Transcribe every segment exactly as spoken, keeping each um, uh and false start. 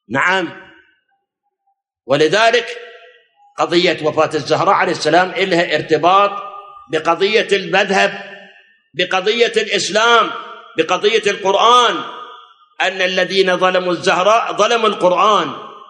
نعم. ولذلك قضية وفاة الزهراء عليه السلام لها ارتباط بقضية المذهب، بقضية الإسلام، بقضية القرآن، أن الذين ظلموا الزهراء ظلموا القرآن،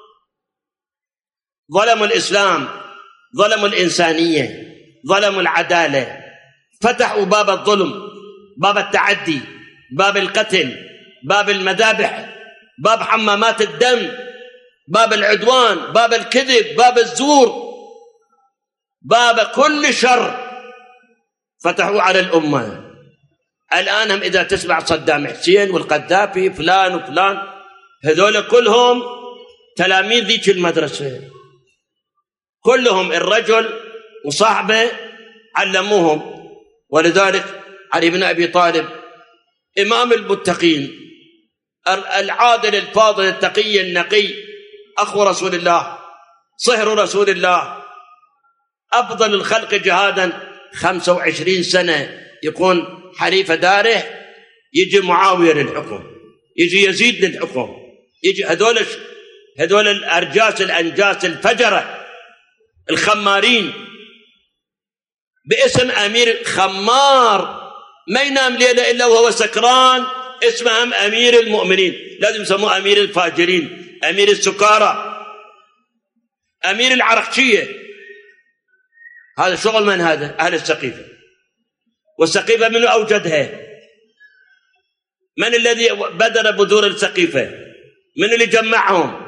ظلموا الإسلام، ظلموا الإنسانية، ظلموا العدالة، فتحوا باب الظلم، باب التعدي، باب القتل، باب المذابح، باب حمامات الدم، باب العدوان، باب الكذب، باب الزور، باب كل شر فتحوا على الأمة. الآن هم إذا تسمع صدام حسين والقذافي فلان وفلان، هذول كلهم تلاميذ ذيك المدرسة، كلهم الرجل وصاحبه علموهم. ولذلك علي بن أبي طالب إمام المتقين، العادل الفاضل التقي النقي، أخو رسول الله، صهر رسول الله، أفضل الخلق جهادا، خمسة وعشرين سنة يكون حليف داره، يجي معاوية للحكم، يجي يزيد للحكم، يجي هذول هذول الأرجاس الأنجاس الفجرة الخمارين باسم أمير خمار، ما ينام ليلة إلا وهو سكران، اسمهم أمير المؤمنين، لازم يسموه أمير الفاجرين، أمير السكارى، أمير العرقشية. هذا شغل من هذا؟ أهل السقيفة. والسقيفة من أوجدها؟ من الذي بدر بذور السقيفة؟ من اللي جمعهم؟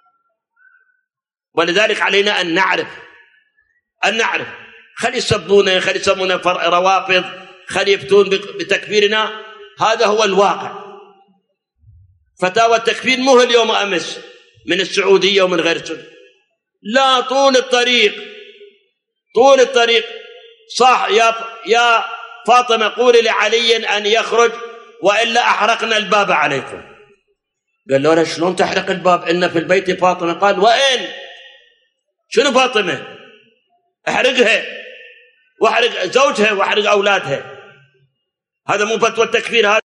ولذلك علينا أن نعرف أن نعرف خلي يسبونا، خلي يسمونا روافض، خلي يفتون بتكفيرنا، هذا هو الواقع. فتاوى التكفير مو اليوم أمس من السعودية ومن غير السعودية، لا، طول الطريق، طول الطريق صح. يا يا فاطمة قولي لعلي أن يخرج وإلا أحرقنا الباب عليكم. قال له شلون تحرق الباب؟ إن في البيت فاطمة. قال وين؟ شنو فاطمة؟ احرقها واحرق زوجها واحرق أولادها. هذا مو فتوى التكفير هذا.